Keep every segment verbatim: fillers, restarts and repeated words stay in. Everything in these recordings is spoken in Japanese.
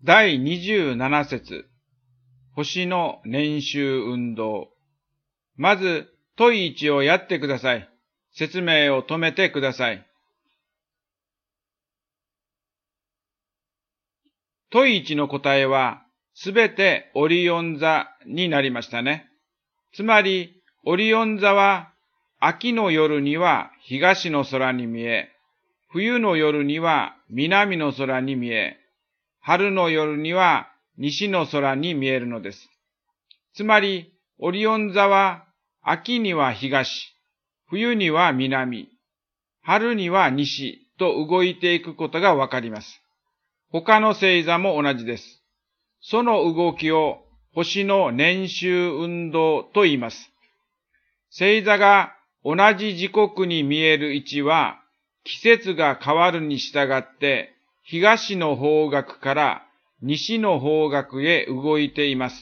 だいにじゅうなな節、星の年収運動。まず、問いいちをやってください。説明を止めてください。問いいちの答えは、すべてオリオン座になりましたね。つまり、オリオン座は、秋の夜には東の空に見え、冬の夜には南の空に見え、春の夜には西の空に見えるのです。つまり、オリオン座は、秋には東、冬には南、春には西と動いていくことがわかります。他の星座も同じです。その動きを星の年収運動と言います。星座が同じ時刻に見える位置は、季節が変わるに従って、東の方角から西の方角へ動いています。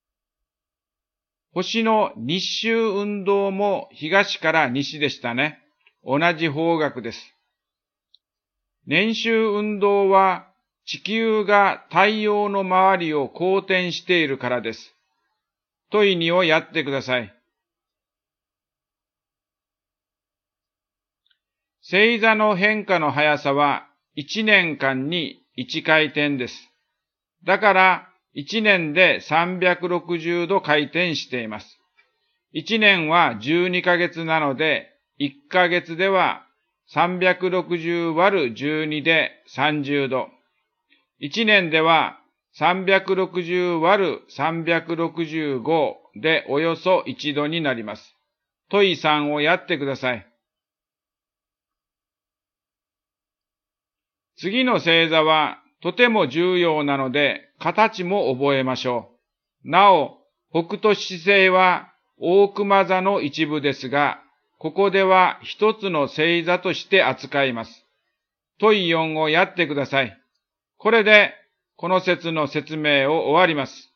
星の日周運動も東から西でしたね。同じ方角です。年収運動は地球が太陽の周りを公転しているからです。問いにをやってください。星座の変化の速さはいちねんかんにいちかい転です。だからいちねんでさんびゃくろくじゅうど回転しています。いちねんはじゅうにかげつなので、いっかげつではさんびゃくろくじゅうわるじゅうにでさんじゅうど。いちねんではさんびゃくろくじゅうわるさんびゃくろくじゅうごでおよそいちどになります。問いさんをやってください。次の星座はとても重要なので形も覚えましょう。なお、北斗七星は大熊座の一部ですが、ここでは一つの星座として扱います。問いよんをやってください。これでこの説の説明を終わります。